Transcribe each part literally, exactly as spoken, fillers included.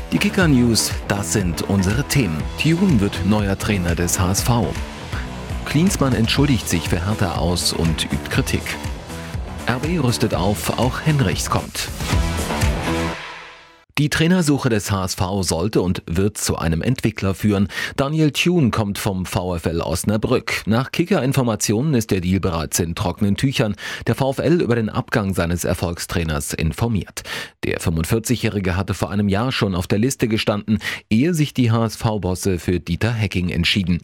Die Kicker-News, das sind unsere Themen. Thune wird neuer Trainer des H S V. Klinsmann entschuldigt sich für Hertha aus und übt Kritik. R B rüstet auf, auch Henrichs kommt. Die Trainersuche des H S V sollte und wird zu einem Entwickler führen. Daniel Thune kommt vom VfL Osnabrück. Nach Kicker-Informationen ist der Deal bereits in trockenen Tüchern. Der VfL über den Abgang seines Erfolgstrainers informiert. Der fünfundvierzigjährige hatte vor einem Jahr schon auf der Liste gestanden, ehe sich die H S V-Bosse für Dieter Hecking entschieden.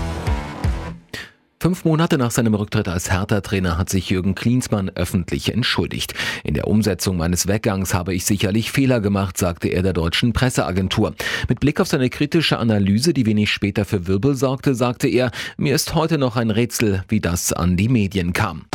Fünf Monate nach seinem Rücktritt als Hertha-Trainer hat sich Jürgen Klinsmann öffentlich entschuldigt. In der Umsetzung meines Weggangs habe ich sicherlich Fehler gemacht, sagte er der deutschen Presseagentur. Mit Blick auf seine kritische Analyse, die wenig später für Wirbel sorgte, sagte er, mir ist heute noch ein Rätsel, wie das an die Medien kam.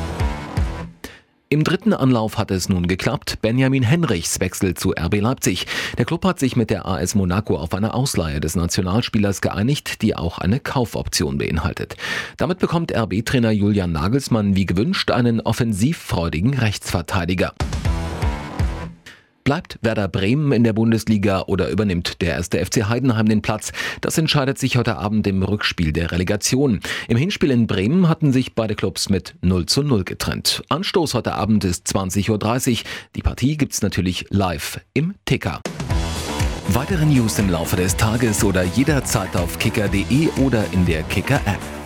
Im dritten Anlauf hat es nun geklappt. Benjamin Henrichs wechselt zu R B Leipzig. Der Klub hat sich mit der A S Monaco auf eine Ausleihe des Nationalspielers geeinigt, die auch eine Kaufoption beinhaltet. Damit bekommt R B-Trainer Julian Nagelsmann wie gewünscht einen offensivfreudigen Rechtsverteidiger. Bleibt Werder Bremen in der Bundesliga oder übernimmt der erste F C Heidenheim den Platz? Das entscheidet sich heute Abend im Rückspiel der Relegation. Im Hinspiel in Bremen hatten sich beide Clubs mit null zu null getrennt. Anstoß heute Abend ist zwanzig Uhr dreißig. Die Partie gibt's natürlich live im Ticker. Weitere News im Laufe des Tages oder jederzeit auf kicker punkt de oder in der Kicker-App.